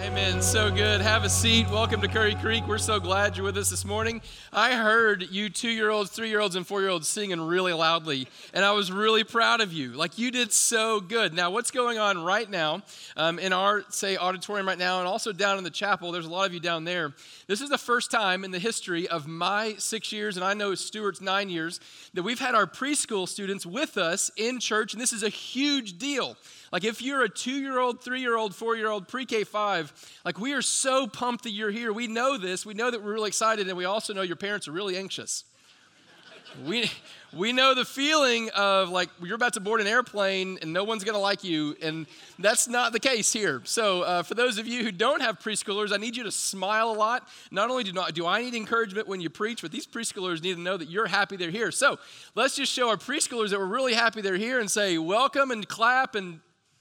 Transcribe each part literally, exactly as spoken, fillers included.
Amen. So good. Have a seat. Welcome to Curry Creek. We're so glad you're with us this morning. I heard you two-year-olds, three-year-olds, and four-year-olds singing really loudly, and I was really proud of you. Like, you did so good. Now, what's going on right now um, in our, say, auditorium right now, and also down in the chapel, there's a lot of you down there. This is the first time in the history of my six years, and I know Stuart's nine years, that we've had our preschool students with us in church, and this is a huge deal. Like, if you're a two-year-old, three-year-old, four-year-old, pre-K five, like, we are so pumped that you're here. We know this. We know that we're really excited, and we also know your parents are really anxious. We we know the feeling of, like, you're about to board an airplane, and no one's going to like you, and that's not the case here. So uh, for those of you who don't have preschoolers, I need you to smile a lot. Not only do, not, do I need encouragement when you preach, but these preschoolers need to know that you're happy they're here. So let's just show our preschoolers that we're really happy they're here and say welcome and clap and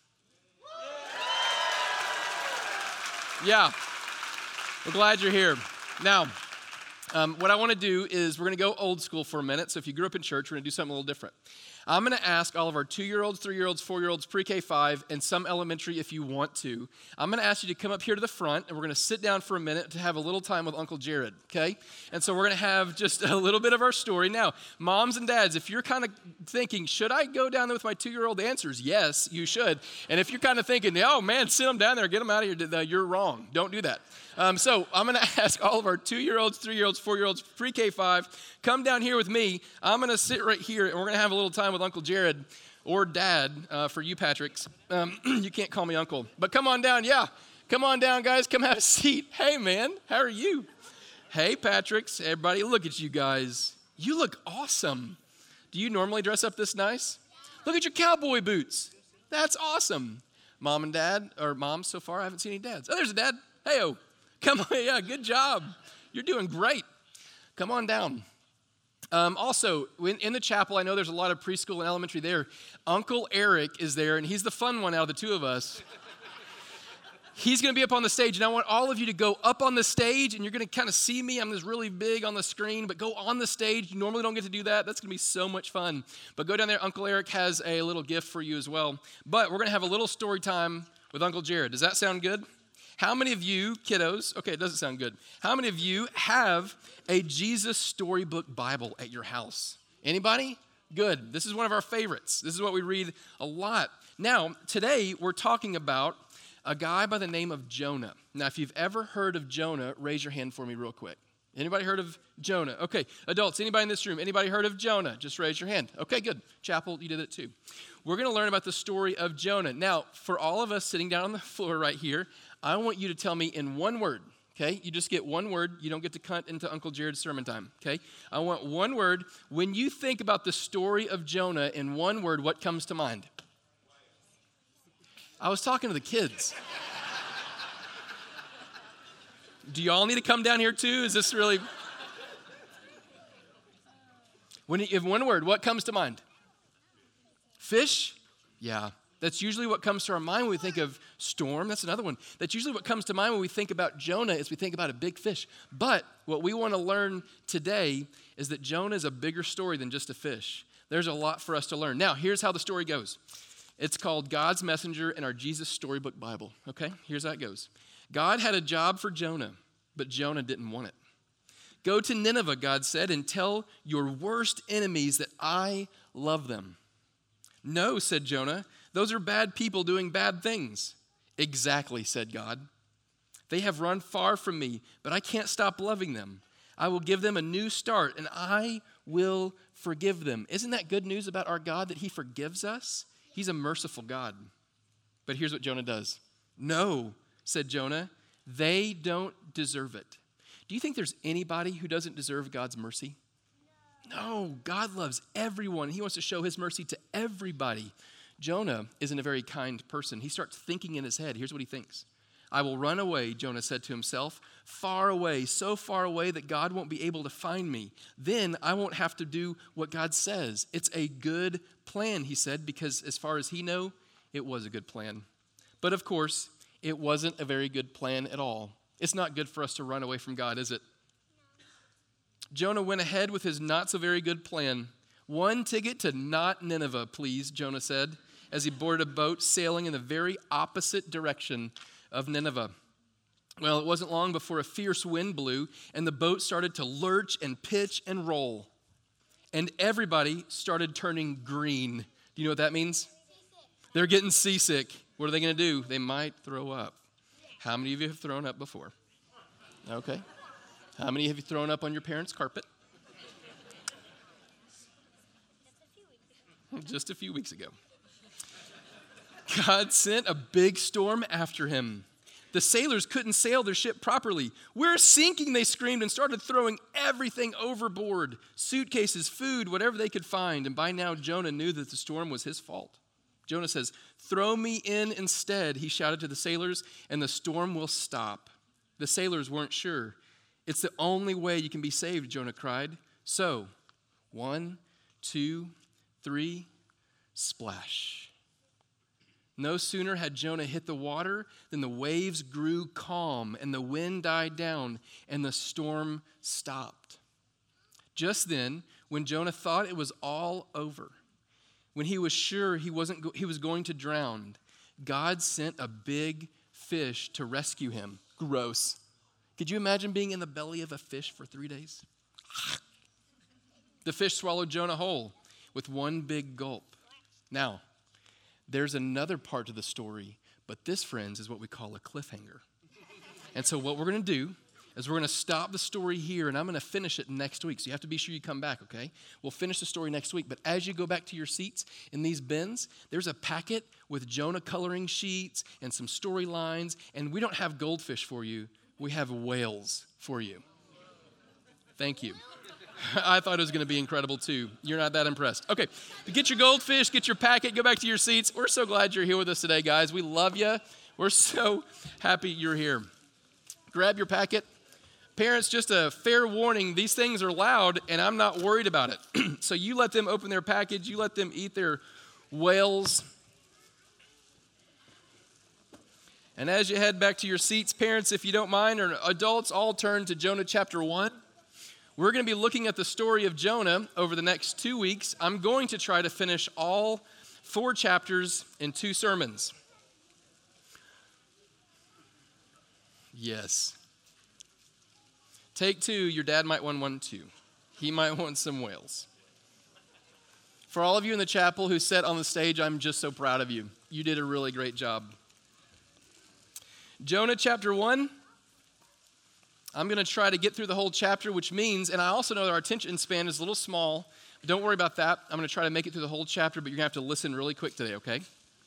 yeah, we're glad you're here. Now, um, what I want to do is we're going to go old school for a minute. So if you grew up in church, we're going to do something a little different. I'm going to ask all of our two-year-olds, three-year-olds, four-year-olds, pre-K five, and some elementary if you want to. I'm going to ask you to come up here to the front, and we're going to sit down for a minute to have a little time with Uncle Jared, okay? And so we're going to have just a little bit of our story. Now, moms and dads, if you're kind of thinking, should I go down there with my two-year-old? The answer is yes, you should. And if you're kind of thinking, oh, man, send them down there, get them out of here, you're wrong. Don't do that. Um, so I'm going to ask all of our two-year-olds, three-year-olds, four-year-olds, pre-K five, come down here with me. I'm going to sit right here, and we're going to have a little time with Uncle Jared, or Dad, uh, for you, Patricks. Um, you can't call me Uncle. But come on down. Yeah, come on down, guys. Come have a seat. Hey, man, how are you? Hey, Patricks, everybody, look at you guys. You look awesome. Do you normally dress up this nice? Look at your cowboy boots. That's awesome. Mom and Dad, or Mom so far, I haven't seen any dads. Oh, there's a dad. Hey-o. Come on, yeah, good job. You're doing great. Come on down. Um, also, in, in the chapel, I know there's a lot of preschool and elementary there. Uncle Eric is there, and he's the fun one out of the two of us. He's going to be up on the stage, and I want all of you to go up on the stage, and you're going to kind of see me. I'm just really big on the screen, but go on the stage. You normally don't get to do that. That's going to be so much fun. But go down there. Uncle Eric has a little gift for you as well. But we're going to have a little story time with Uncle Jared. Does that sound good? How many of you, kiddos, okay, it doesn't sound good. How many of you have a Jesus Storybook Bible at your house? Anybody? Good. This is one of our favorites. This is what we read a lot. Now, today we're talking about a guy by the name of Jonah. Now, if you've ever heard of Jonah, raise your hand for me real quick. Anybody heard of Jonah? Okay, adults, anybody in this room, anybody heard of Jonah? Just raise your hand. Okay, good. Chapel, you did it too. We're going to learn about the story of Jonah. Now, for all of us sitting down on the floor right here, I want you to tell me in one word, okay? You just get one word. You don't get to cut into Uncle Jared's sermon time, okay? I want one word. When you think about the story of Jonah in one word, what comes to mind? I was talking to the kids. Do y'all need to come down here too? Is this really? When you have one word, what comes to mind? Fish? Yeah. That's usually what comes to our mind when we think of storm. That's another one. That's usually what comes to mind when we think about Jonah is we think about a big fish. But what we want to learn today is that Jonah is a bigger story than just a fish. There's a lot for us to learn. Now, here's how the story goes. It's called God's Messenger in our Jesus Storybook Bible. Okay, here's how it goes. God had a job for Jonah, but Jonah didn't want it. Go to Nineveh, God said, and tell your worst enemies that I love them. No, said Jonah. Those are bad people doing bad things. Exactly, said God. They have run far from me, but I can't stop loving them. I will give them a new start, and I will forgive them. Isn't that good news about our God, that he forgives us? He's a merciful God. But here's what Jonah does. No, said Jonah, they don't deserve it. Do you think there's anybody who doesn't deserve God's mercy? No, God loves everyone. He wants to show his mercy to everybody. Jonah isn't a very kind person. He starts thinking in his head. Here's what he thinks. I will run away, Jonah said to himself, far away, so far away that God won't be able to find me. Then I won't have to do what God says. It's a good plan, he said, because as far as he knew, it was a good plan. But of course, it wasn't a very good plan at all. It's not good for us to run away from God, is it? Jonah went ahead with his not so very good plan. One ticket to not Nineveh, please, Jonah said, as he boarded a boat sailing in the very opposite direction of Nineveh. Well, it wasn't long before a fierce wind blew, and the boat started to lurch and pitch and roll. And everybody started turning green. Do you know what that means? Seasick. They're getting seasick. What are they going to do? They might throw up. How many of you have thrown up before? Okay. How many have you thrown up on your parents' carpet? Just a few weeks ago. God sent a big storm after him. The sailors couldn't sail their ship properly. "We're sinking," they screamed and started throwing everything overboard. Suitcases, food, whatever they could find. And by now, Jonah knew that the storm was his fault. Jonah says, "Throw me in instead," he shouted to the sailors, "and the storm will stop." The sailors weren't sure. "It's the only way you can be saved," Jonah cried. So, one, two, three, splash. No sooner had Jonah hit the water than the waves grew calm and the wind died down and the storm stopped. Just then, when Jonah thought it was all over, when he was sure he wasn't go- he was going to drown, God sent a big fish to rescue him. Gross. Could you imagine being in the belly of a fish for three days? The fish swallowed Jonah whole with one big gulp. Now, there's another part to the story, but this, friends, is what we call a cliffhanger. And so what we're going to do is we're going to stop the story here, and I'm going to finish it next week. So you have to be sure you come back, okay? We'll finish the story next week. But as you go back to your seats in these bins, there's a packet with Jonah coloring sheets and some storylines. And we don't have goldfish for you. We have whales for you. Thank you. I thought it was going to be incredible too. You're not that impressed. Okay, get your goldfish, get your packet, go back to your seats. We're so glad you're here with us today, guys. We love you. We're so happy you're here. Grab your packet. Parents, just a fair warning, these things are loud and I'm not worried about it. So you let them open their package, you let them eat their whales. And as you head back to your seats, parents, if you don't mind, or adults, all turn to Jonah chapter one. We're going to be looking at the story of Jonah over the next two weeks. I'm going to try to finish all four chapters in two sermons. Yes. Take two, your dad might want one too. He might want some whales. For all of you in the chapel who sat on the stage, I'm just so proud of you. You did a really great job. Jonah chapter one. I'm going to try to get through the whole chapter, which means, and I also know that our attention span is a little small. But don't worry about that. I'm going to try to make it through the whole chapter, but you're going to have to listen really quick today, okay?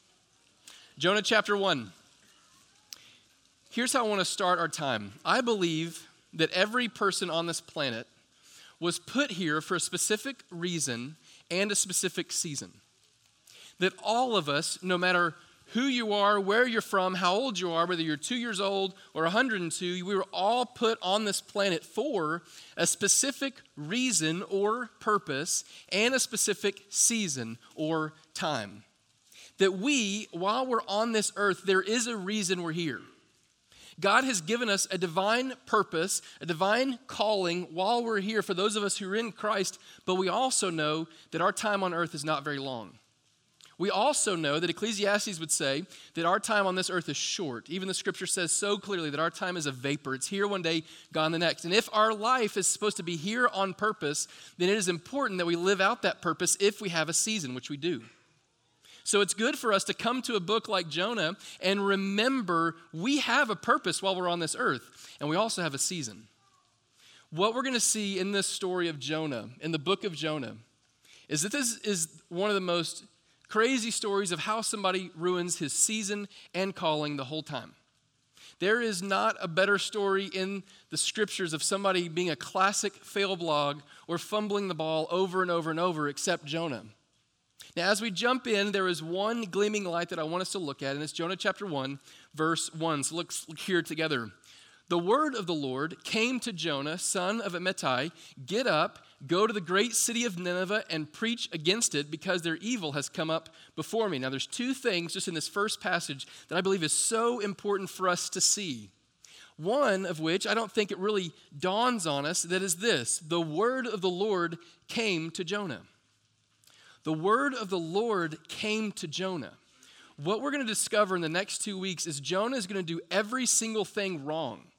Jonah chapter one. Here's how I want to start our time. I believe that every person on this planet was put here for a specific reason and a specific season. That all of us, no matter who you are, where you're from, how old you are, whether you're two years old or one hundred two, we were all put on this planet for a specific reason or purpose and a specific season or time. That we, while we're on this earth, there is a reason we're here. God has given us a divine purpose, a divine calling while we're here for those of us who are in Christ, but we also know that our time on earth is not very long. We also know that Ecclesiastes would say that our time on this earth is short. Even the scripture says so clearly that our time is a vapor. It's here one day, gone the next. And if our life is supposed to be here on purpose, then it is important that we live out that purpose if we have a season, which we do. So it's good for us to come to a book like Jonah and remember we have a purpose while we're on this earth, and we also have a season. What we're going to see in this story of Jonah, in the book of Jonah, is that this is one of the most crazy stories of how somebody ruins his season and calling the whole time. There is not a better story in the scriptures of somebody being a classic fail blog or fumbling the ball over and over and over except Jonah. Now, as we jump in, there is one gleaming light that I want us to look at, and it's Jonah chapter one, verse one. So let's look here together. The word of the Lord came to Jonah, son of Amittai, get up, go to the great city of Nineveh and preach against it because their evil has come up before me. Now, there's two things just in this first passage that I believe is so important for us to see. One of which I don't think it really dawns on us, that is this: the word of the Lord came to Jonah. The word of the Lord came to Jonah. What we're going to discover in the next two weeks is Jonah is going to do every single thing wrong.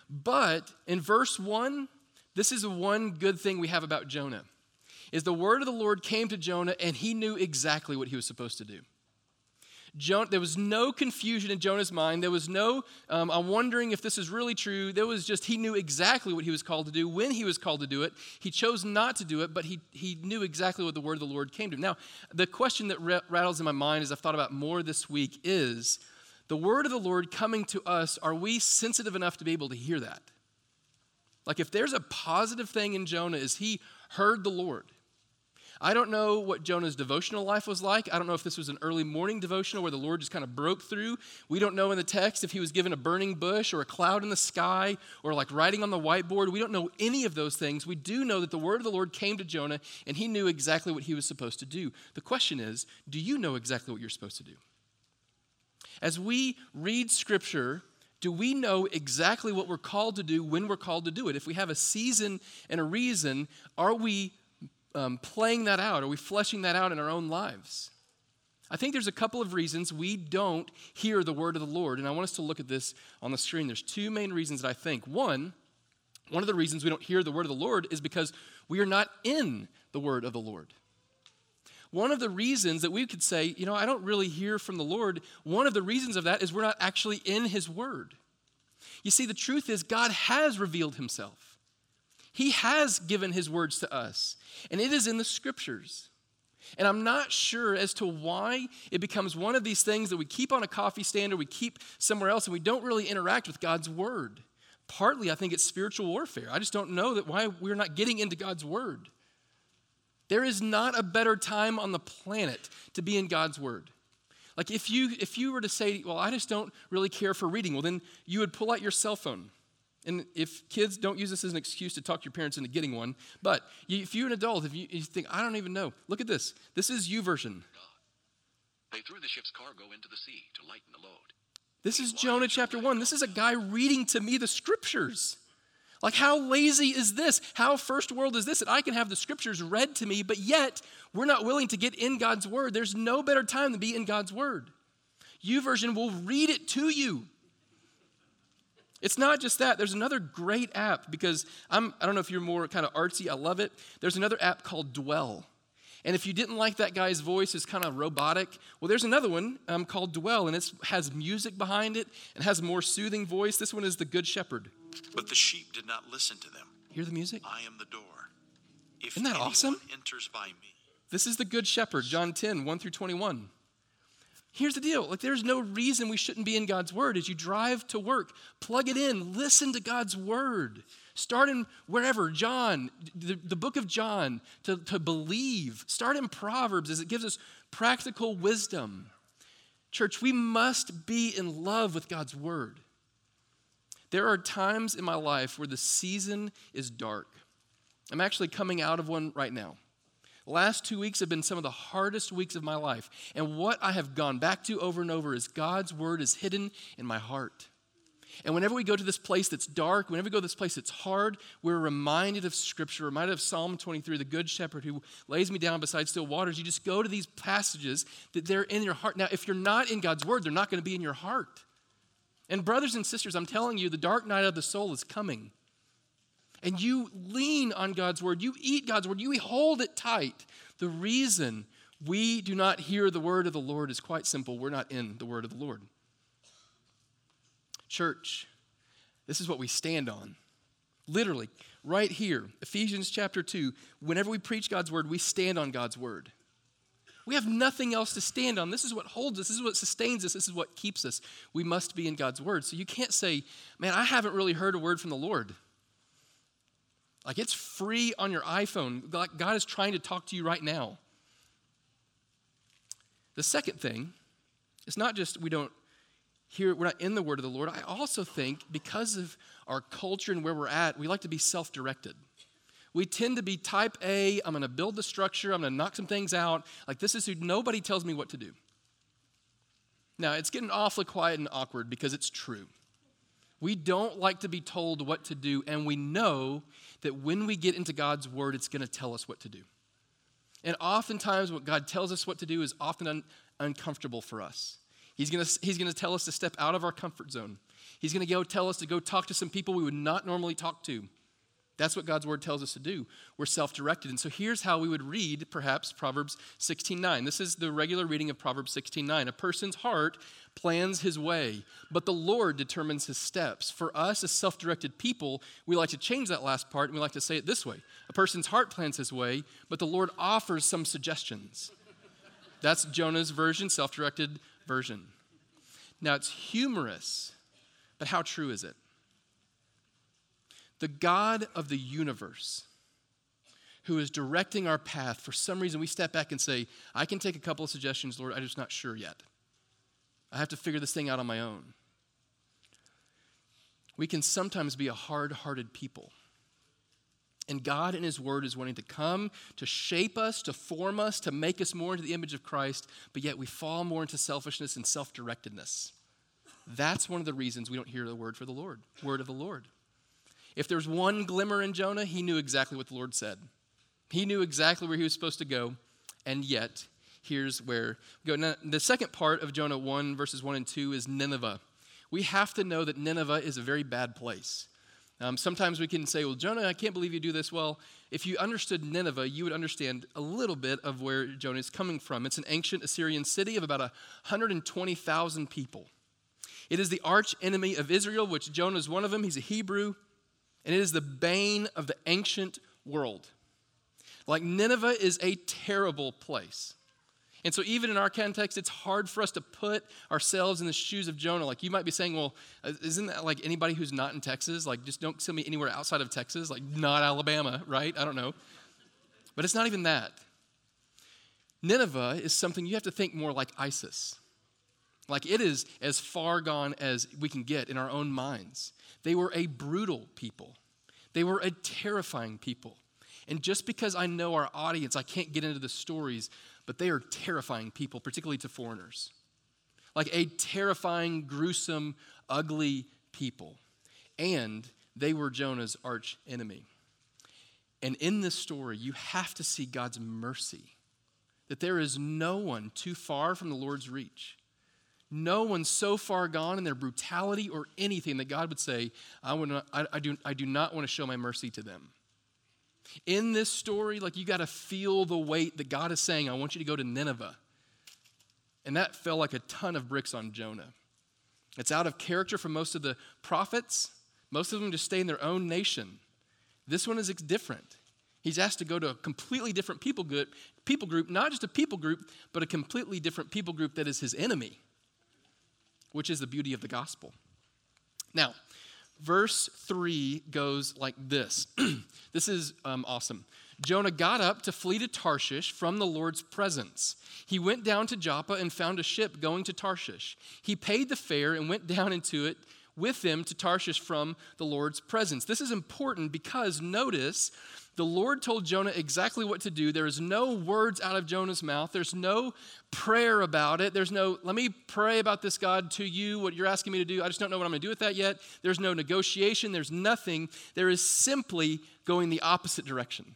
But in verse one, this is the one good thing we have about Jonah, is the word of the Lord came to Jonah and he knew exactly what he was supposed to do. Jonah, there was no confusion in Jonah's mind. There was no, um, I'm wondering if this is really true. There was just, he knew exactly what he was called to do, when he was called to do it. He chose not to do it, but he, he knew exactly what the word of the Lord came to him. Now, the question that r- rattles in my mind as I've thought about more this week is, the word of the Lord coming to us, are we sensitive enough to be able to hear that? Like if there's a positive thing in Jonah is he heard the Lord. I don't know what Jonah's devotional life was like. I don't know if this was an early morning devotional where the Lord just kind of broke through. We don't know in the text if he was given a burning bush or a cloud in the sky or like writing on the whiteboard. We don't know any of those things. We do know that the word of the Lord came to Jonah and he knew exactly what he was supposed to do. The question is, do you know exactly what you're supposed to do? As we read Scripture, do we know exactly what we're called to do when we're called to do it? If we have a season and a reason, are we Um, playing that out? Are we fleshing that out in our own lives? I think there's a couple of reasons we don't hear the word of the Lord, and I want us to look at this on the screen. There's two main reasons that I think. One, one of the reasons we don't hear the word of the Lord is because we are not in the word of the Lord. One of the reasons that we could say, you know, I don't really hear from the Lord, one of the reasons of that is we're not actually in his word. You see, the truth is God has revealed himself. He has given his words to us, and it is in the scriptures. And I'm not sure as to why it becomes one of these things that we keep on a coffee stand or we keep somewhere else and we don't really interact with God's word. Partly, I think it's spiritual warfare. I just don't know that why we're not getting into God's word. There is not a better time on the planet to be in God's word. Like if you if you were to say, well, I just don't really care for reading, well, then you would pull out your cell phone. And if kids, don't use this as an excuse to talk your parents into getting one, but if you're an adult, if you, you think, I don't even know, look at this. This is YouVersion. They threw the ship's cargo into the sea to lighten the load. This is Jonah chapter one. This is a guy reading to me the scriptures. Like how lazy is this? How first world is this? That I can have the scriptures read to me, but yet we're not willing to get in God's word. There's no better time to be in God's word. YouVersion will read it to you. It's not just that. There's another great app because I'm, I don't know if you're more kind of artsy. I love it. There's another app called Dwell. And if you didn't like that guy's voice, it's kind of robotic. Well, there's another one um, called Dwell, and it has music behind it and has a more soothing voice. This one is the Good Shepherd. But the sheep did not listen to them. Hear the music? I am the door. If Isn't that awesome? Enters by me. This is the Good Shepherd, John ten, one through twenty-one. Here's the deal. Like, there's no reason we shouldn't be in God's word. As you drive to work, plug it in. Listen to God's word. Start in wherever, John, the, the book of John, to, to believe. Start in Proverbs as it gives us practical wisdom. Church, we must be in love with God's word. There are times in my life where the season is dark. I'm actually coming out of one right now. The last two weeks have been some of the hardest weeks of my life. And what I have gone back to over and over is God's word is hidden in my heart. And whenever we go to this place that's dark, whenever we go to this place that's hard, we're reminded of Scripture, reminded of Psalm twenty-three, the good shepherd who lays me down beside still waters. You just go to these passages that they're in your heart. Now, if you're not in God's word, they're not going to be in your heart. And brothers and sisters, I'm telling you, the dark night of the soul is coming. And you lean on God's word. You eat God's word. You hold it tight. The reason we do not hear the word of the Lord is quite simple. We're not in the word of the Lord. Church, this is what we stand on. Literally, right here, Ephesians chapter two, whenever we preach God's word, we stand on God's word. We have nothing else to stand on. This is what holds us. This is what sustains us. This is what keeps us. We must be in God's word. So you can't say, man, I haven't really heard a word from the Lord. Like it's free on your iPhone. God is trying to talk to you right now. The second thing, it's not just we don't hear, we're not in the word of the Lord. I also think because of our culture and where we're at, we like to be self-directed. We tend to be type A, I'm going to build the structure, I'm going to knock some things out. Like this is who nobody tells me what to do. Now, it's getting awfully quiet and awkward because it's true. We don't like to be told what to do, and we know that when we get into God's word, it's going to tell us what to do. And oftentimes what God tells us what to do is often un- uncomfortable for us. He's going to he's going to tell us to step out of our comfort zone. He's going to go tell us to go talk to some people we would not normally talk to. That's what God's word tells us to do. We're self-directed. And so here's how we would read, perhaps, Proverbs sixteen nine. This is the regular reading of Proverbs sixteen nine. A person's heart plans his way, but the Lord determines his steps. For us as self-directed people, we like to change that last part, and we like to say it this way. A person's heart plans his way, but the Lord offers some suggestions. That's Jonah's version, self-directed version. Now, it's humorous, but how true is it? The God of the universe, who is directing our path, for some reason we step back and say, I can take a couple of suggestions, Lord, I'm just not sure yet. I have to figure this thing out on my own. We can sometimes be a hard-hearted people. And God in his word is wanting to come to shape us, to form us, to make us more into the image of Christ, but yet we fall more into selfishness and self-directedness. That's one of the reasons we don't hear the word for the Lord, word of the Lord. If there's one glimmer in Jonah, he knew exactly what the Lord said. He knew exactly where he was supposed to go, and yet, here's where we go. Now, the second part of Jonah one, verses one and two is Nineveh. We have to know that Nineveh is a very bad place. Um, sometimes we can say, well, Jonah, I can't believe you do this. Well, if you understood Nineveh, you would understand a little bit of where Jonah is coming from. It's an ancient Assyrian city of about one hundred twenty thousand people. It is the arch enemy of Israel, which Jonah is one of them. He's a Hebrew. And it is the bane of the ancient world. Like, Nineveh is a terrible place. And so even in our context, it's hard for us to put ourselves in the shoes of Jonah. Like, you might be saying, well, isn't that like anybody who's not in Texas? Like, just don't send me anywhere outside of Texas, like not Alabama, right? I don't know. But it's not even that. Nineveh is something you have to think more like ISIS. Like, it is as far gone as we can get in our own minds. They were a brutal people. They were a terrifying people. And just because I know our audience, I can't get into the stories, but they are terrifying people, particularly to foreigners. Like a terrifying, gruesome, ugly people. And they were Jonah's arch enemy. And in this story, you have to see God's mercy. That there is no one too far from the Lord's reach. No one so far gone in their brutality or anything that God would say, I, would not, I, I, do, I do not want to show my mercy to them. In this story, like, you got to feel the weight that God is saying, I want you to go to Nineveh. And that fell like a ton of bricks on Jonah. It's out of character for most of the prophets. Most of them just stay in their own nation. This one is different. He's asked to go to a completely different people group, people group, not just a people group, but a completely different people group that is his enemy, which is the beauty of the gospel. Now, verse three goes like this. This is um, awesome. Jonah got up to flee to Tarshish from the Lord's presence. He went down to Joppa and found a ship going to Tarshish. He paid the fare and went down into it with them to Tarshish from the Lord's presence. This is important because notice the Lord told Jonah exactly what to do. There is no words out of Jonah's mouth. There's no prayer about it. There's no, let me pray about this, God, to you, what you're asking me to do. I just don't know what I'm going to do with that yet. There's no negotiation. There's nothing. There is simply going the opposite direction.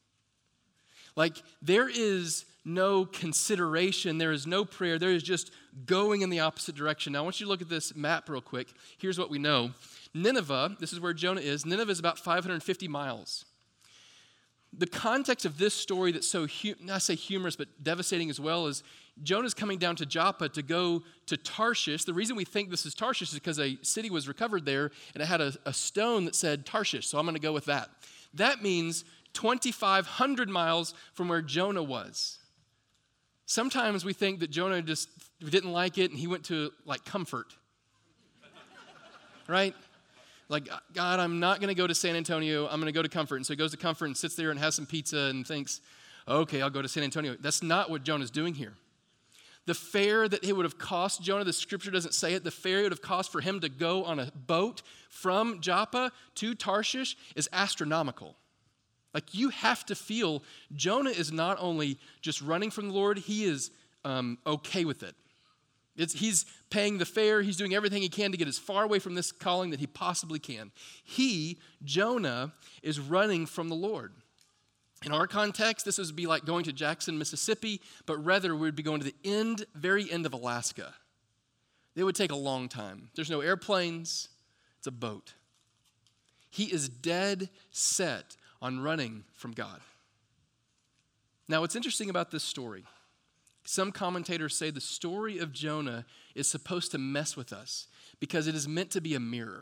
Like, there is no consideration. There is no prayer. There is just going in the opposite direction. Now, I want you to look at this map real quick. Here's what we know. Nineveh, this is where Jonah is. Nineveh is about five hundred fifty miles. The context of this story that's so, not say humorous, but devastating as well, is Jonah's coming down to Joppa to go to Tarshish. The reason we think this is Tarshish is because a city was recovered there, and it had a, a stone that said Tarshish, so I'm going to go with that. That means twenty-five hundred miles from where Jonah was. Sometimes we think that Jonah just didn't like it, and he went to, like, Comfort. Right? Like, God, I'm not going to go to San Antonio. I'm going to go to Comfort. And so he goes to Comfort and sits there and has some pizza and thinks, okay, I'll go to San Antonio. That's not what Jonah's doing here. The fare that it would have cost Jonah, the scripture doesn't say it, the fare it would have cost for him to go on a boat from Joppa to Tarshish is astronomical. Like, you have to feel Jonah is not only just running from the Lord, he is um, okay with it. It's, he's paying the fare. He's doing everything he can to get as far away from this calling that he possibly can. He, Jonah, is running from the Lord. In our context, this would be like going to Jackson, Mississippi, but rather we would be going to the end, very end of Alaska. It would take a long time. There's no airplanes. It's a boat. He is dead set on running from God. Now, what's interesting about this story, some commentators say the story of Jonah is supposed to mess with us because it is meant to be a mirror.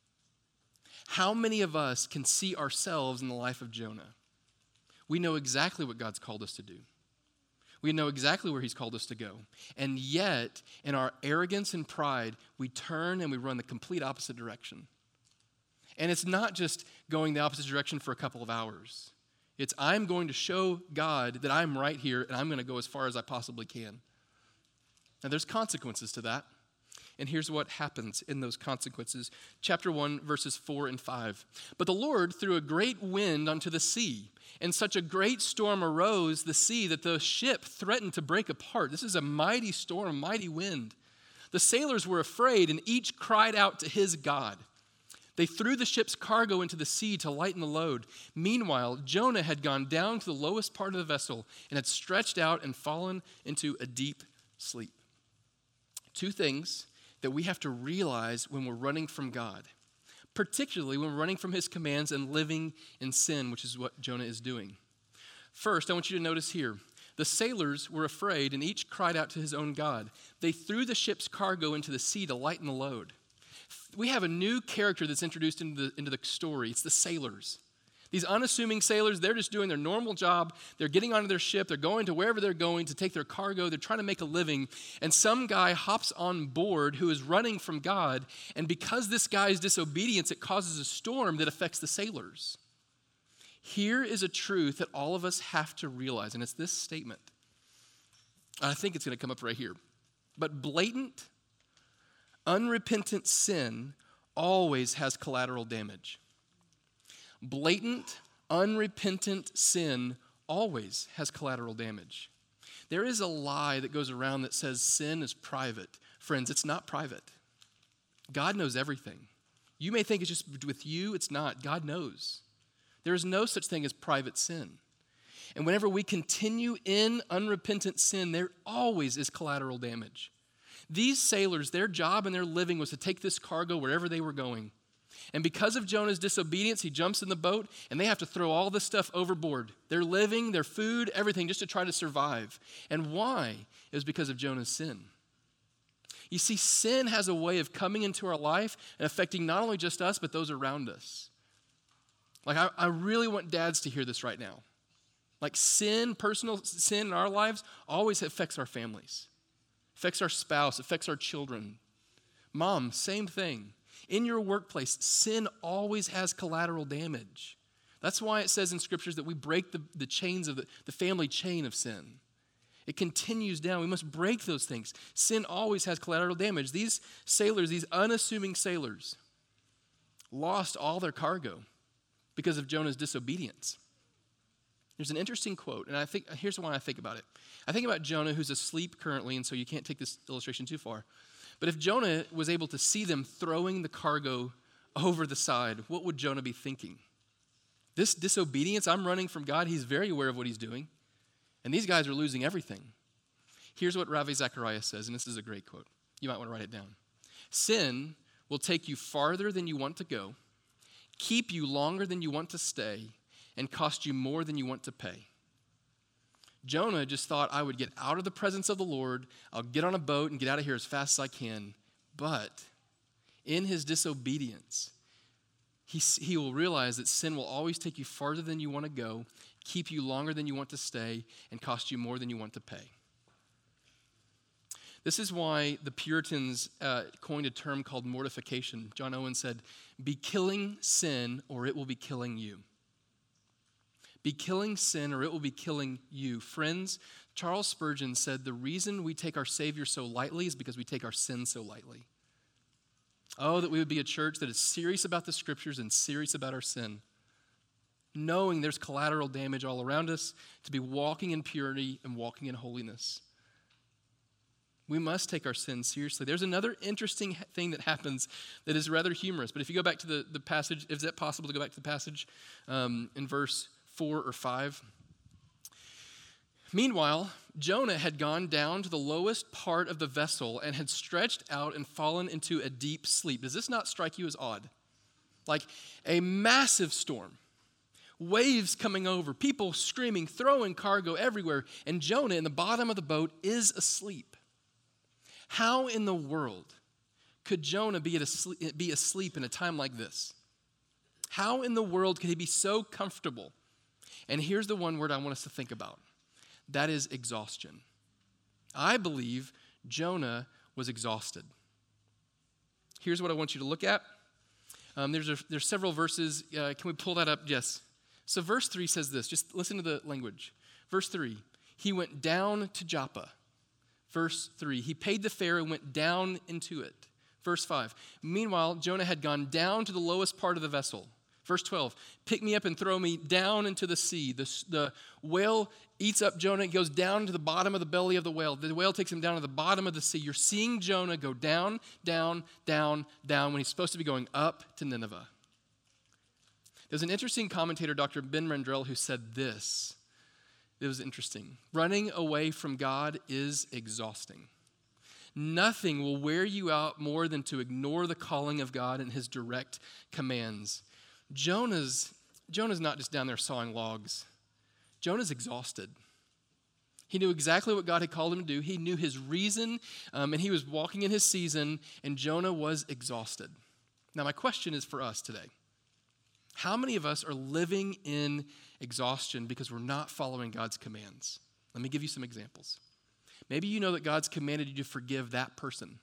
How many of us can see ourselves in the life of Jonah? We know exactly what God's called us to do. We know exactly where he's called us to go. And yet, in our arrogance and pride, we turn and we run the complete opposite direction. And it's not just going the opposite direction for a couple of hours. It's I'm going to show God that I'm right here and I'm going to go as far as I possibly can. Now, there's consequences to that. And here's what happens in those consequences. Chapter one, verses four and five. But the Lord threw a great wind onto the sea, and such a great storm arose the sea that the ship threatened to break apart. This is a mighty storm, mighty wind. The sailors were afraid, and each cried out to his God. They threw the ship's cargo into the sea to lighten the load. Meanwhile, Jonah had gone down to the lowest part of the vessel and had stretched out and fallen into a deep sleep. Two things that we have to realize when we're running from God, particularly when we're running from his commands and living in sin, which is what Jonah is doing. First, I want you to notice here, the sailors were afraid and each cried out to his own God. They threw the ship's cargo into the sea to lighten the load. We have a new character that's introduced into the, into the story. It's the sailors. These unassuming sailors, they're just doing their normal job. They're getting onto their ship. They're going to wherever they're going to take their cargo. They're trying to make a living. And some guy hops on board who is running from God. And because this guy's disobedience, it causes a storm that affects the sailors. Here is a truth that all of us have to realize, and it's this statement. I think it's going to come up right here. But blatant, unrepentant sin always has collateral damage. Blatant, unrepentant sin always has collateral damage. There is a lie that goes around that says sin is private. Friends, it's not private. God knows everything. You may think it's just with you. It's not. God knows. There is no such thing as private sin. And whenever we continue in unrepentant sin, there always is collateral damage. These sailors, their job and their living was to take this cargo wherever they were going. And because of Jonah's disobedience, he jumps in the boat, and they have to throw all this stuff overboard. Their living, their food, everything, just to try to survive. And why? It was because of Jonah's sin. You see, sin has a way of coming into our life and affecting not only just us, but those around us. Like, I, I really want dads to hear this right now. Like, sin, personal sin in our lives, always affects our families. Affects our spouse, affects our children. Mom, same thing. In your workplace, sin always has collateral damage. That's why it says in scriptures that we break the, the chains of the, the family chain of sin. It continues down. We must break those things. Sin always has collateral damage. These sailors, these unassuming sailors, lost all their cargo because of Jonah's disobedience. There's an interesting quote, and I think here's why I think about it. I think about Jonah, who's asleep currently, and so you can't take this illustration too far. But if Jonah was able to see them throwing the cargo over the side, what would Jonah be thinking? This disobedience, I'm running from God. He's very aware of what he's doing. And these guys are losing everything. Here's what Ravi Zacharias says, and this is a great quote. You might want to write it down. Sin will take you farther than you want to go, keep you longer than you want to stay, and cost you more than you want to pay. Jonah just thought, I would get out of the presence of the Lord, I'll get on a boat and get out of here as fast as I can. But in his disobedience, he, he will realize that sin will always take you farther than you want to go, keep you longer than you want to stay, and cost you more than you want to pay. This is why the Puritans uh, coined a term called mortification. John Owen said, be killing sin or it will be killing you. Be killing sin or it will be killing you. Friends, Charles Spurgeon said the reason we take our Savior so lightly is because we take our sin so lightly. Oh, that we would be a church that is serious about the scriptures and serious about our sin. Knowing there's collateral damage all around us, to be walking in purity and walking in holiness. We must take our sin seriously. There's another interesting thing that happens that is rather humorous. But if you go back to the, the passage, is it possible to go back to the passage um, in verse four or five? Meanwhile, Jonah had gone down to the lowest part of the vessel and had stretched out and fallen into a deep sleep. Does this not strike you as odd? Like a massive storm, waves coming over, people screaming, throwing cargo everywhere, and Jonah in the bottom of the boat is asleep. How in the world could Jonah be, at asleep, be asleep in a time like this? How in the world could he be so comfortable? And here's the one word I want us to think about. That is exhaustion. I believe Jonah was exhausted. Here's what I want you to look at. Um, there's, a, there's several verses. Uh, can we pull that up? Yes. So verse three says this. Just listen to the language. Verse three, he went down to Joppa. Verse three, he paid the fare and went down into it. Verse five, meanwhile, Jonah had gone down to the lowest part of the vessel. Verse twelve, pick me up and throw me down into the sea. The, the whale eats up Jonah and goes down to the bottom of the belly of the whale. The whale takes him down to the bottom of the sea. You're seeing Jonah go down, down, down, down when he's supposed to be going up to Nineveh. There's an interesting commentator, Doctor Ben Mandrell, who said this. It was interesting. Running away from God is exhausting. Nothing will wear you out more than to ignore the calling of God and his direct commands. Jonah's, Jonah's not just down there sawing logs. Jonah's exhausted. He knew exactly what God had called him to do. He knew his reason, um, and he was walking in his season, and Jonah was exhausted. Now, my question is for us today. How many of us are living in exhaustion because we're not following God's commands? Let me give you some examples. Maybe you know that God's commanded you to forgive that person.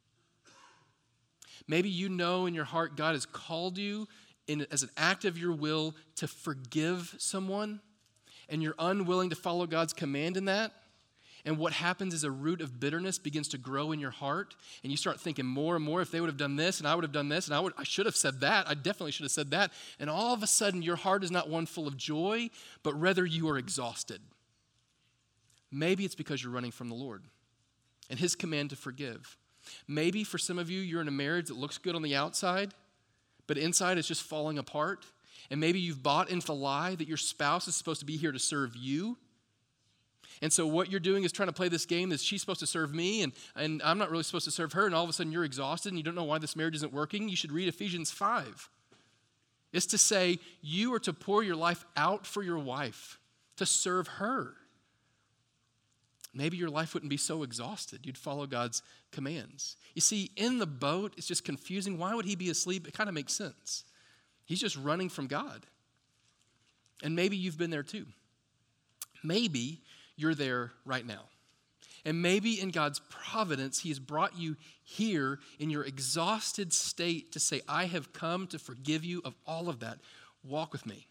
Maybe you know in your heart God has called you in, as an act of your will to forgive someone, and you're unwilling to follow God's command in that. And what happens is a root of bitterness begins to grow in your heart, and you start thinking more and more, if they would have done this, and I would have done this, and I would I should have said that, I definitely should have said that. And all of a sudden, your heart is not one full of joy, but rather you are exhausted. Maybe it's because you're running from the Lord and his command to forgive. Maybe for some of you, you're in a marriage that looks good on the outside, but inside it's just falling apart. And maybe you've bought into the lie that your spouse is supposed to be here to serve you. And so what you're doing is trying to play this game that she's supposed to serve me, and, and I'm not really supposed to serve her, and all of a sudden you're exhausted and you don't know why this marriage isn't working. You should read Ephesians five. It's to say you are to pour your life out for your wife, to serve her. Maybe your life wouldn't be so exhausted. You'd follow God's commands. You see, in the boat, it's just confusing. Why would he be asleep? It kind of makes sense. He's just running from God. And maybe you've been there too. Maybe you're there right now. And maybe in God's providence, he's brought you here in your exhausted state to say, I have come to forgive you of all of that. Walk with me.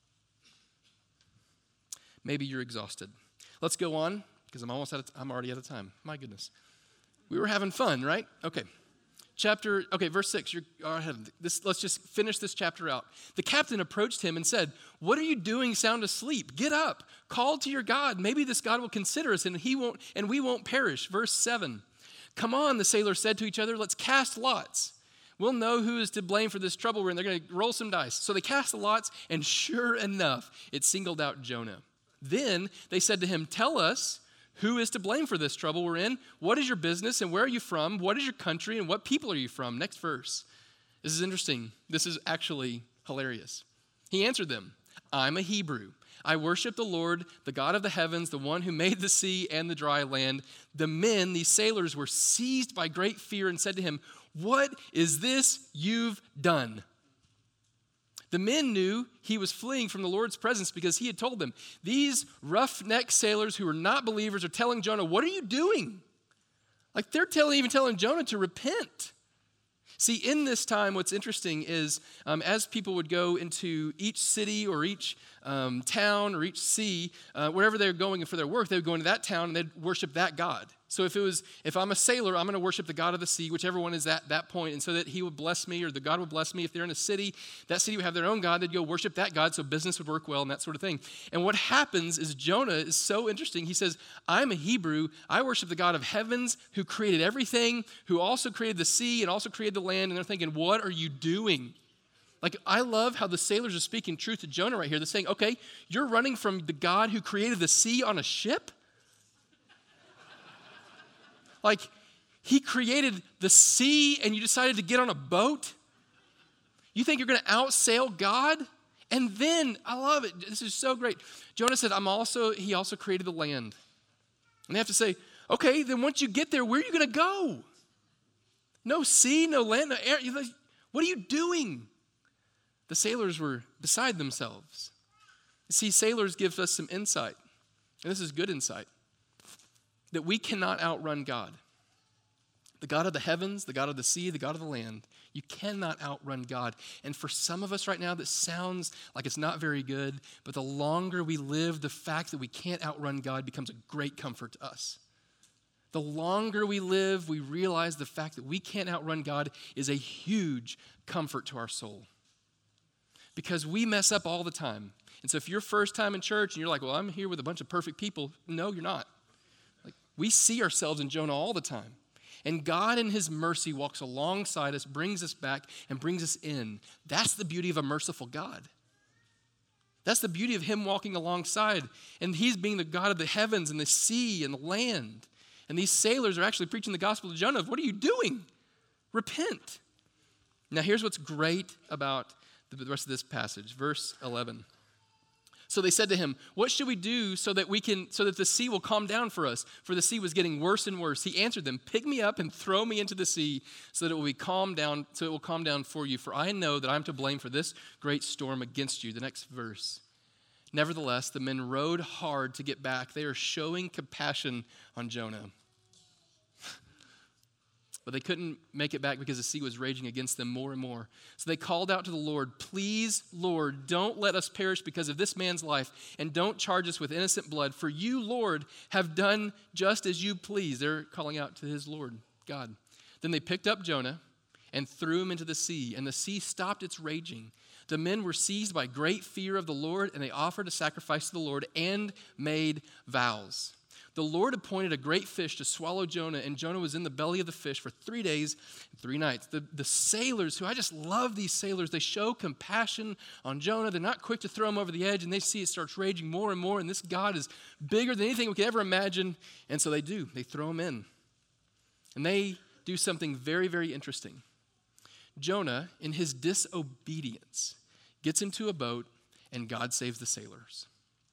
Maybe you're exhausted. Let's go on, because I'm almost out of, I'm already out of time. My goodness. We were having fun, right? Okay. Chapter, okay, verse six. You're, all right, this, let's just finish this chapter out. The captain approached him and said, what are you doing sound asleep? Get up, call to your God. Maybe this God will consider us and he won't, and we won't perish. Verse seven. Come on, the sailors said to each other, let's cast lots. We'll know who is to blame for this trouble we're in. They're going to roll some dice. So they cast the lots, and sure enough, it singled out Jonah. Then they said to him, tell us, who is to blame for this trouble we're in? What is your business and where are you from? What is your country and what people are you from? Next verse. This is interesting. This is actually hilarious. He answered them, I'm a Hebrew. I worship the Lord, the God of the heavens, the one who made the sea and the dry land. The men, these sailors, were seized by great fear and said to him, what is this you've done? The men knew he was fleeing from the Lord's presence because he had told them, these roughneck sailors who are not believers are telling Jonah, what are you doing? Like they're telling, even telling Jonah to repent. See, in this time, what's interesting is um, as people would go into each city or each um, town or each sea, uh, wherever they were going for their work, they would go into that town and they'd worship that God. So if it was, if I'm a sailor, I'm going to worship the God of the sea, whichever one is at that point, and so that he would bless me or the God would bless me. If they're in a city, that city would have their own God. They'd go worship that God so business would work well and that sort of thing. And what happens is Jonah is so interesting. He says, I'm a Hebrew. I worship the God of heavens who created everything, who also created the sea and also created the land. And they're thinking, what are you doing? Like, I love how the sailors are speaking truth to Jonah right here. They're saying, okay, you're running from the God who created the sea on a ship? Like, he created the sea and you decided to get on a boat? You think you're going to outsail God? And then, I love it. This is so great. Jonah said, I'm also, he also created the land. And they have to say, okay, then once you get there, where are you going to go? No sea, no land, no air. What are you doing? The sailors were beside themselves. You see, sailors give us some insight, and this is good insight, that we cannot outrun God. The God of the heavens, the God of the sea, the God of the land. You cannot outrun God. And for some of us right now, that sounds like it's not very good, but the longer we live, the fact that we can't outrun God becomes a great comfort to us. The longer we live, we realize the fact that we can't outrun God is a huge comfort to our soul. Because we mess up all the time. And so if you're first time in church and you're like, well, I'm here with a bunch of perfect people. No, you're not. Like, we see ourselves in Jonah all the time. And God in his mercy walks alongside us, brings us back, and brings us in. That's the beauty of a merciful God. That's the beauty of him walking alongside. And he's being the God of the heavens and the sea and the land. And these sailors are actually preaching the gospel to Jonah. What are you doing? Repent. Now here's what's great about the rest of this passage, verse eleven. So they said to him, what should we do so that we can, so that the sea will calm down for us? For the sea was getting worse and worse. He answered them, pick me up and throw me into the sea so that it will be calmed down, so it will calm down for you. For I know that I'm to blame for this great storm against you. The next verse. Nevertheless, the men rowed hard to get back. They are showing compassion on Jonah. But they couldn't make it back because the sea was raging against them more and more. So they called out to the Lord, please, Lord, don't let us perish because of this man's life, and don't charge us with innocent blood. For you, Lord, have done just as you please. They're calling out to his Lord, God. Then they picked up Jonah and threw him into the sea, and the sea stopped its raging. The men were seized by great fear of the Lord, and they offered a sacrifice to the Lord and made vows. The Lord appointed a great fish to swallow Jonah, and Jonah was in the belly of the fish for three days and three nights. The, the sailors, who I just love these sailors, they show compassion on Jonah. They're not quick to throw him over the edge, and they see it starts raging more and more, and this God is bigger than anything we could ever imagine, and so they do. They throw him in. And they do something very, very interesting. Jonah, in his disobedience, gets into a boat, and God saves the sailors.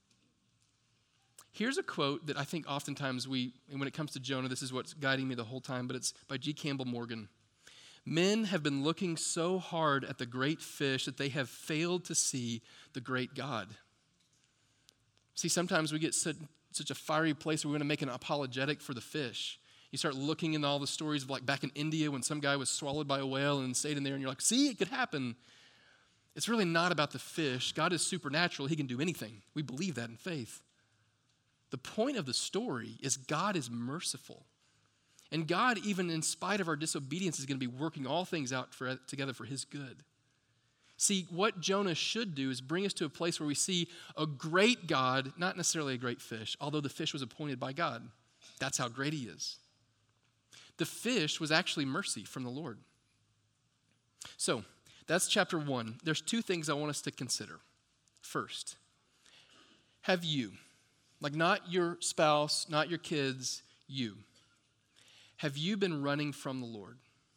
Here's a quote that I think oftentimes we, and when it comes to Jonah, this is what's guiding me the whole time, but it's by G. Campbell Morgan. Men have been looking so hard at the great fish that they have failed to see the great God. See, sometimes we get such, such a fiery place where we want to make an apologetic for the fish. You start looking into all the stories of like back in India when some guy was swallowed by a whale and stayed in there, and you're like, see, it could happen. It's really not about the fish. God is supernatural. He can do anything. We believe that in faith. The point of the story is God is merciful. And God, even in spite of our disobedience, is going to be working all things out for, together for his good. See, what Jonah should do is bring us to a place where we see a great God, not necessarily a great fish, although the fish was appointed by God. That's how great he is. The fish was actually mercy from the Lord. So, that's chapter one. There's two things I want us to consider. First, have you, like not your spouse, not your kids, you, have you been running from the Lord?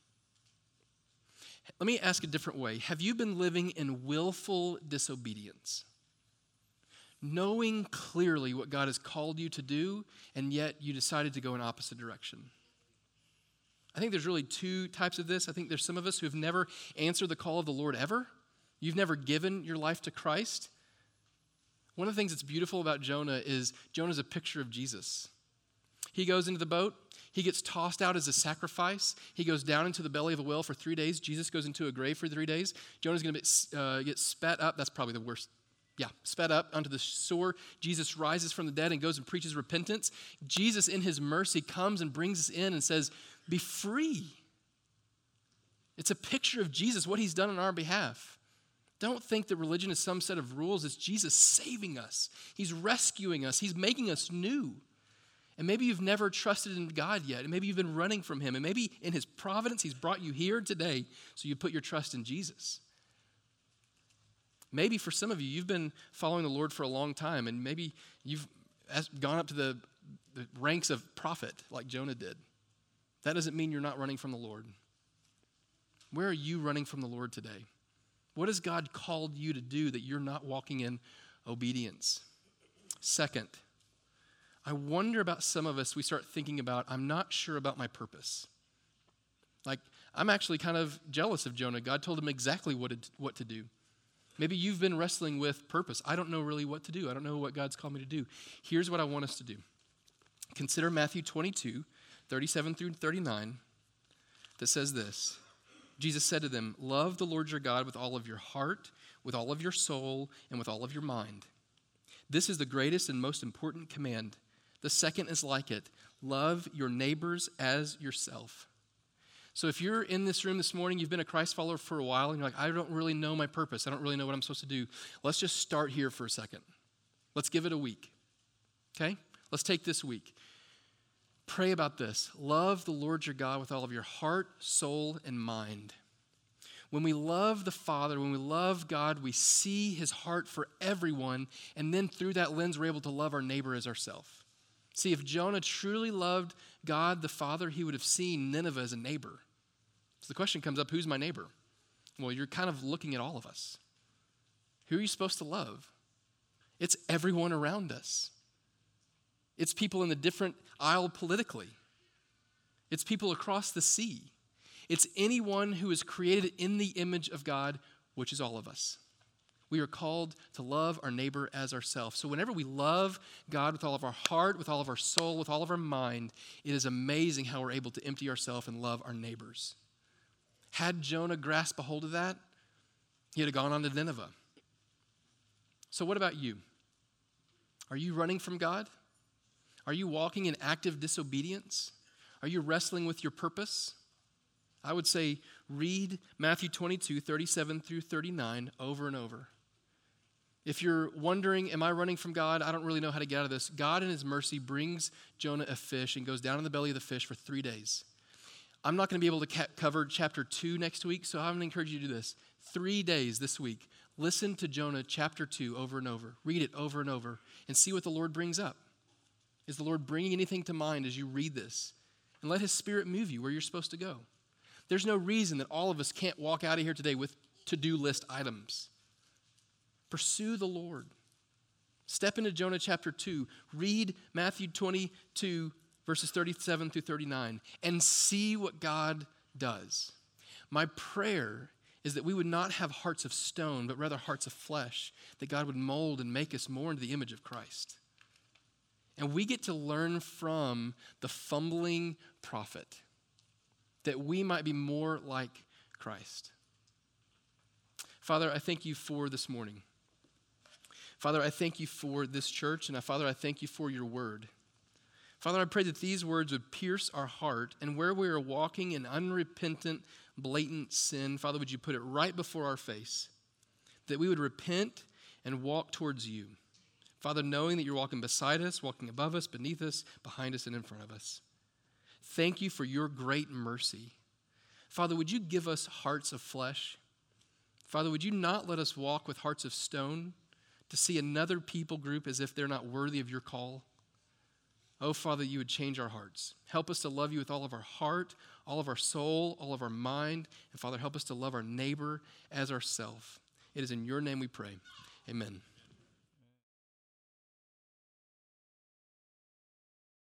Let me ask a different way. Have you been living in willful disobedience? Knowing clearly what God has called you to do, and yet you decided to go in opposite direction. I think there's really two types of this. I think there's some of us who have never answered the call of the Lord ever. You've never given your life to Christ. One of the things that's beautiful about Jonah is Jonah's a picture of Jesus. He goes into the boat. He gets tossed out as a sacrifice. He goes down into the belly of a whale for three days. Jesus goes into a grave for three days. Jonah's going to uh, get spat up. That's probably the worst. Yeah, spat up onto the shore. Jesus rises from the dead and goes and preaches repentance. Jesus, in his mercy, comes and brings us in and says, be free. It's a picture of Jesus, what he's done on our behalf. Don't think that religion is some set of rules. It's Jesus saving us. He's rescuing us. He's making us new. And maybe you've never trusted in God yet. And maybe you've been running from him. And maybe in his providence, he's brought you here today so you put your trust in Jesus. Maybe for some of you, you've been following the Lord for a long time, and maybe you've gone up to the, the ranks of prophet like Jonah did. That doesn't mean you're not running from the Lord. Where are you running from the Lord today? What has God called you to do that you're not walking in obedience? Second, I wonder about some of us, we start thinking about, I'm not sure about my purpose. Like, I'm actually kind of jealous of Jonah. God told him exactly what to, what to do. Maybe you've been wrestling with purpose. I don't know really what to do. I don't know what God's called me to do. Here's what I want us to do. Consider Matthew twenty-two, thirty-seven through thirty-nine, that says this. Jesus said to them, love the Lord your God with all of your heart, with all of your soul, and with all of your mind. This is the greatest and most important command. The second is like it. Love your neighbors as yourself. So if you're in this room this morning, you've been a Christ follower for a while, and you're like, I don't really know my purpose. I don't really know what I'm supposed to do. Let's just start here for a second. Let's give it a week. Okay? Let's take this week. Pray about this. Love the Lord your God with all of your heart, soul, and mind. When we love the Father, when we love God, we see his heart for everyone, and then through that lens, we're able to love our neighbor as ourselves. See, if Jonah truly loved God the Father, he would have seen Nineveh as a neighbor. So the question comes up, who's my neighbor? Well, you're kind of looking at all of us. Who are you supposed to love? It's everyone around us. It's people in the different aisle politically. It's people across the sea. It's anyone who is created in the image of God, which is all of us. We are called to love our neighbor as ourselves. So whenever we love God with all of our heart, with all of our soul, with all of our mind, it is amazing how we're able to empty ourselves and love our neighbors. Had Jonah grasped a hold of that, he would have gone on to Nineveh. So what about you? Are you running from God? Are you walking in active disobedience? Are you wrestling with your purpose? I would say read Matthew twenty-two, thirty-seven through thirty-nine over and over. If you're wondering, am I running from God? I don't really know how to get out of this. God in his mercy brings Jonah a fish and goes down in the belly of the fish for three days. I'm not going to be able to ca- cover chapter two next week, so I'm going to encourage you to do this. Three days this week, listen to Jonah chapter two over and over. Read it over and over and see what the Lord brings up. Is the Lord bringing anything to mind as you read this? And let his Spirit move you where you're supposed to go. There's no reason that all of us can't walk out of here today with to-do list items. Pursue the Lord. Step into Jonah chapter two. Read Matthew twenty-two, verses thirty-seven through thirty-nine, and see what God does. My prayer is that we would not have hearts of stone, but rather hearts of flesh, that God would mold and make us more into the image of Christ. And we get to learn from the fumbling prophet, that we might be more like Christ. Father, I thank you for this morning. Father, I thank you for this church, and Father, I thank you for your word. Father, I pray that these words would pierce our heart, and where we are walking in unrepentant, blatant sin, Father, would you put it right before our face, that we would repent and walk towards you. Father, knowing that you're walking beside us, walking above us, beneath us, behind us, and in front of us. Thank you for your great mercy. Father, would you give us hearts of flesh? Father, would you not let us walk with hearts of stone to see another people group as if they're not worthy of your call? Oh, Father, you would change our hearts. Help us to love you with all of our heart, all of our soul, all of our mind. And Father, help us to love our neighbor as ourselves. It is in your name we pray. Amen.